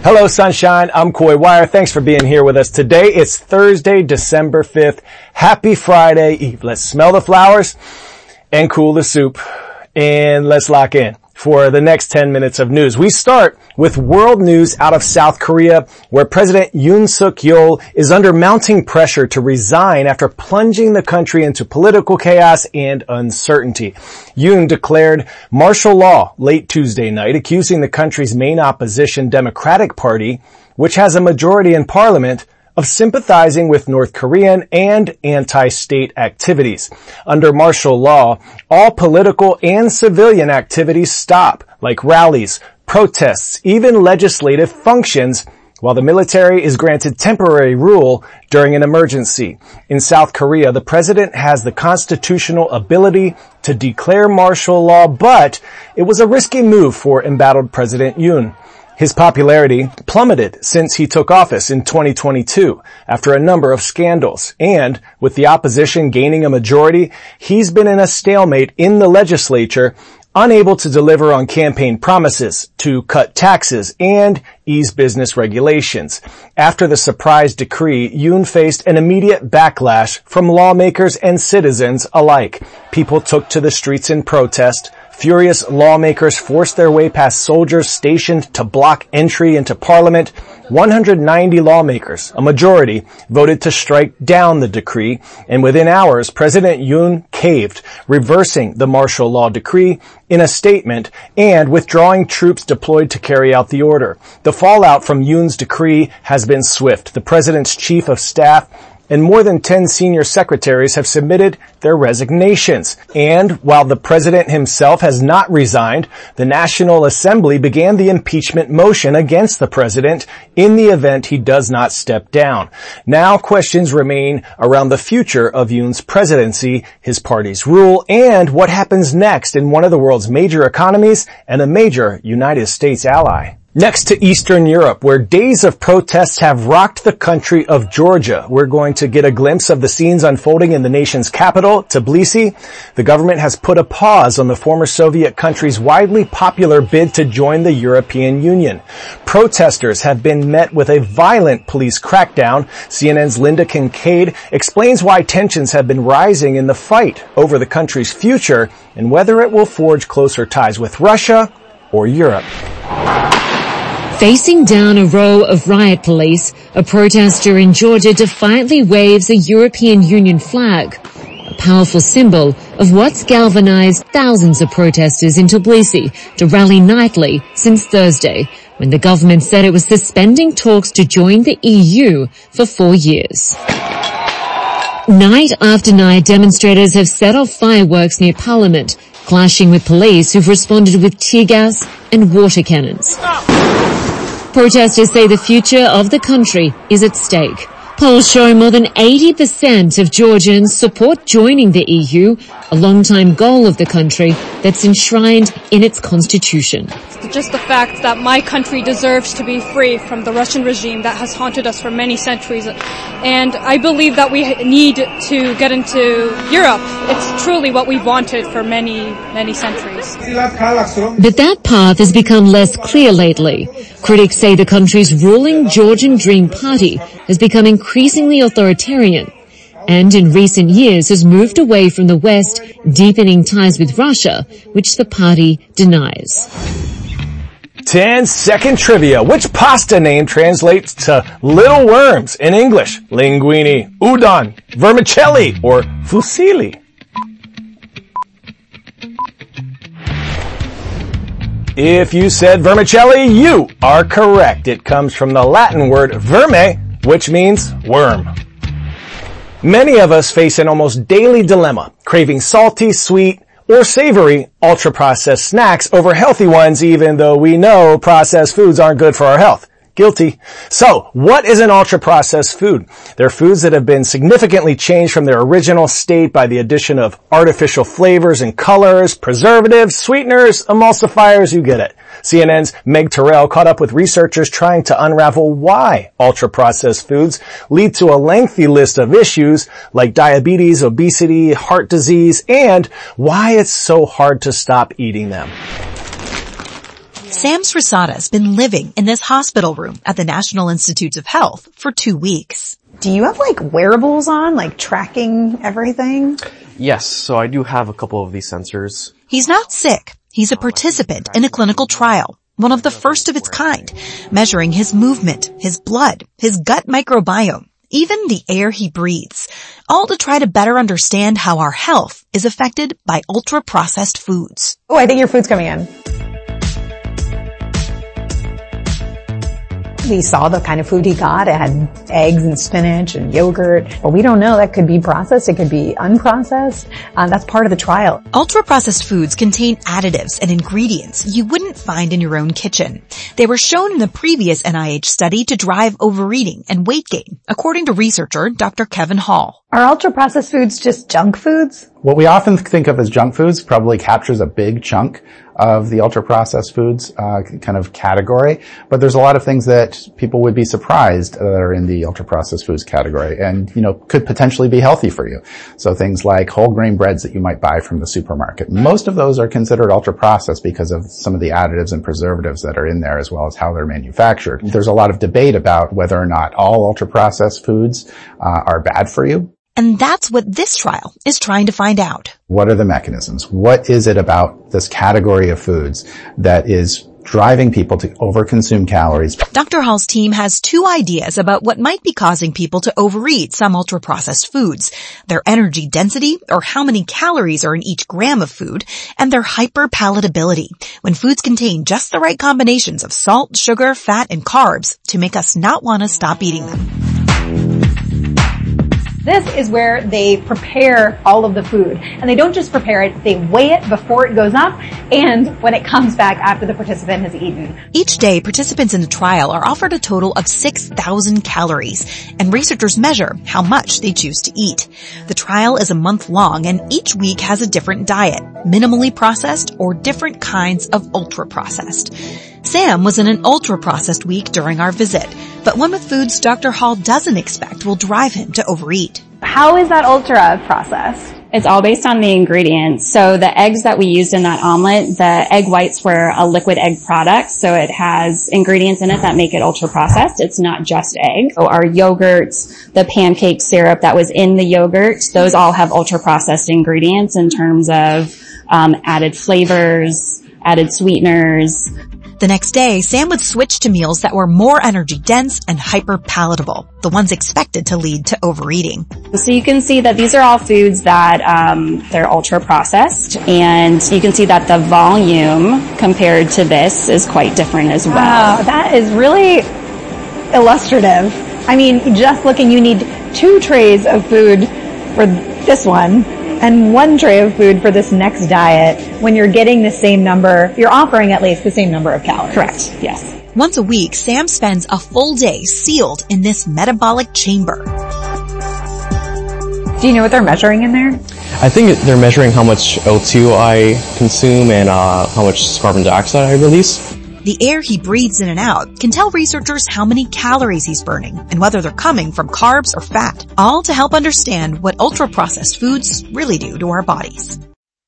Hello, sunshine. I'm Coy Wire. Thanks for being here with us today. It's Thursday, December 5th. Happy Friday Eve. Let's smell the flowers and cool the soup. And let's lock in for the next 10 minutes of news. We start with world news out of South Korea, where President Yoon Suk-yeol is under mounting pressure to resign after plunging the country into political chaos and uncertainty. Yoon declared martial law late Tuesday night, accusing the country's main opposition Democratic Party, which has a majority in parliament, of sympathizing with North Korean and anti-state activities. Under martial law, all political and civilian activities stop, like rallies, protests, even legislative functions, while the military is granted temporary rule during an emergency. In South Korea, the president has the constitutional ability to declare martial law, but it was a risky move for embattled President Yoon. His popularity plummeted since he took office in 2022 after a number of scandals. And with the opposition gaining a majority, he's been in a stalemate in the legislature, unable to deliver on campaign promises to cut taxes and ease business regulations. After the surprise decree, Yoon faced an immediate backlash from lawmakers and citizens alike. People took to the streets in protest. Furious lawmakers forced their way past soldiers stationed to block entry into parliament. 190 lawmakers, a majority, voted to strike down the decree, and within hours, President Yoon caved, reversing the martial law decree in a statement and withdrawing troops deployed to carry out the order. The fallout from Yoon's decree has been swift. The president's chief of staff and more than 10 senior secretaries have submitted their resignations. And while the president himself has not resigned, the National Assembly began the impeachment motion against the president in the event he does not step down. Now questions remain around the future of Yoon's presidency, his party's rule, and what happens next in one of the world's major economies and a major United States ally. Next to Eastern Europe, where days of protests have rocked the country of Georgia. We're going to get a glimpse of the scenes unfolding in the nation's capital, Tbilisi. The government has put a pause on the former Soviet country's widely popular bid to join the European Union. Protesters have been met with a violent police crackdown. CNN's Linda Kincaid explains why tensions have been rising in the fight over the country's future and whether it will forge closer ties with Russia or Europe. Facing down a row of riot police, a protester in Georgia defiantly waves a European Union flag, a powerful symbol of what's galvanized thousands of protesters in Tbilisi to rally nightly since Thursday, when the government said it was suspending talks to join the EU for 4 years. Night after night, demonstrators have set off fireworks near Parliament, clashing with police who've responded with tear gas and water cannons. Protesters say the future of the country is at stake. Polls show more than 80% of Georgians support joining the EU, a long-time goal of the country that's enshrined in its constitution. Just the fact that my country deserves to be free from the Russian regime that has haunted us for many centuries. And I believe that we need to get into Europe. It's truly what we've wanted for many, many centuries. But that path has become less clear lately. Critics say the country's ruling Georgian Dream Party has become increasingly authoritarian and in recent years has moved away from the West, deepening ties with Russia, which the party denies. 10-second trivia. Which pasta name translates to little worms in English? Linguine, udon, vermicelli, or fusilli? If you said vermicelli, you are correct. It comes from the Latin word verme, which means worm. Many of us face an almost daily dilemma, craving salty, sweet, or savory ultra-processed snacks over healthy ones, even though we know processed foods aren't good for our health. Guilty. So, what is an ultra-processed food? They're foods that have been significantly changed from their original state by the addition of artificial flavors and colors, preservatives, sweeteners, emulsifiers, you get it. CNN's Meg Terrell caught up with researchers trying to unravel why ultra-processed foods lead to a lengthy list of issues like diabetes, obesity, heart disease, and why it's so hard to stop eating them. Sam Srisada's been living in this hospital room at the National Institutes of Health for 2 weeks. Do you have like wearables on, like tracking everything? Yes, so I do have a couple of these sensors. He's not sick. He's a participant in a clinical trial, one of the first of its kind, measuring his movement, his blood, his gut microbiome, even the air he breathes, all to try to better understand how our health is affected by ultra-processed foods. Oh, I think your food's coming in. We saw the kind of food he got. It had eggs and spinach and yogurt. But we don't know. That could be processed. It could be unprocessed. That's part of the trial. Ultra-processed foods contain additives and ingredients you wouldn't find in your own kitchen. They were shown in the previous NIH study to drive overeating and weight gain, according to researcher Dr. Kevin Hall. Are ultra-processed foods just junk foods? What we often think of as junk foods probably captures a big chunk of the ultra-processed foods kind of category, but there's a lot of things that people would be surprised that are in the ultra-processed foods category and, could potentially be healthy for you. So things like whole grain breads that you might buy from the supermarket. Most of those are considered ultra-processed because of some of the additives and preservatives that are in there as well as how they're manufactured. There's a lot of debate about whether or not all ultra-processed foods are bad for you. And that's what this trial is trying to find out. What are the mechanisms? What is it about this category of foods that is driving people to overconsume calories? Dr. Hall's team has 2 ideas about what might be causing people to overeat some ultra-processed foods: their energy density, or how many calories are in each gram of food, and their hyperpalatability, when foods contain just the right combinations of salt, sugar, fat, and carbs to make us not want to stop eating them. This is where they prepare all of the food. And they don't just prepare it, they weigh it before it goes up and when it comes back after the participant has eaten. Each day, participants in the trial are offered a total of 6,000 calories, and researchers measure how much they choose to eat. The trial is a month long, and each week has a different diet, minimally processed or different kinds of ultra-processed. Sam was in an ultra-processed week during our visit, but one with foods Dr. Hall doesn't expect will drive him to overeat. How is that ultra-processed? It's all based on the ingredients. So the eggs that we used in that omelet, the egg whites were a liquid egg product, so it has ingredients in it that make it ultra-processed. It's not just egg. So our yogurts, the pancake syrup that was in the yogurt, those all have ultra-processed ingredients in terms of added flavors, added sweeteners. The next day, Sam would switch to meals that were more energy dense and hyper palatable, the ones expected to lead to overeating. So you can see that these are all foods that they're ultra processed, and you can see that the volume compared to this is quite different as well. Wow, that is really illustrative. I mean, just looking, you need 2 trays of food for this one and 1 tray of food for this next diet when you're getting the same number, you're offering at least the same number of calories. Correct, yes. Once a week, Sam spends a full day sealed in this metabolic chamber. Do you know what they're measuring in there? I think they're measuring how much O2 I consume and how much carbon dioxide I release. The air he breathes in and out can tell researchers how many calories he's burning and whether they're coming from carbs or fat, all to help understand what ultra-processed foods really do to our bodies.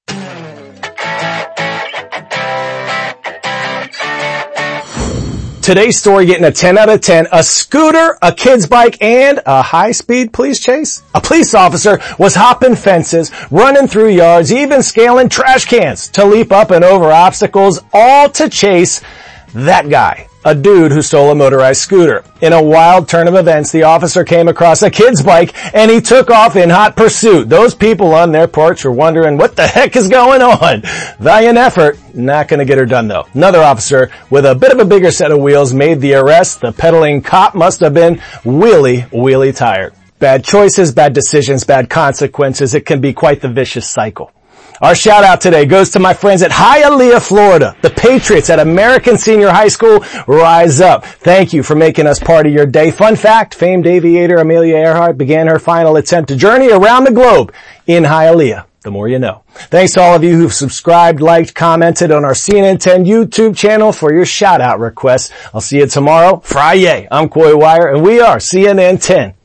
Today's story getting a 10 out of 10. A scooter, a kid's bike, and a high-speed police chase. A police officer was hopping fences, running through yards, even scaling trash cans to leap up and over obstacles, all to chase that guy, a dude who stole a motorized scooter. In a wild turn of events, the officer came across a kid's bike and he took off in hot pursuit. Those people on their porch were wondering what the heck is going on. Valiant effort, not going to get her done though. Another officer with a bit of a bigger set of wheels made the arrest. The pedaling cop must have been wheelie tired. Bad choices, bad decisions, bad consequences. It can be quite the vicious cycle. Our shout out today goes to my friends at Hialeah, Florida. The Patriots at American Senior High School, rise up. Thank you for making us part of your day. Fun fact, famed aviator Amelia Earhart began her final attempt to journey around the globe in Hialeah. The more you know. Thanks to all of you who've subscribed, liked, commented on our CNN 10 YouTube channel for your shout out requests. I'll see you tomorrow, Friday. I'm Coy Wire and we are CNN 10.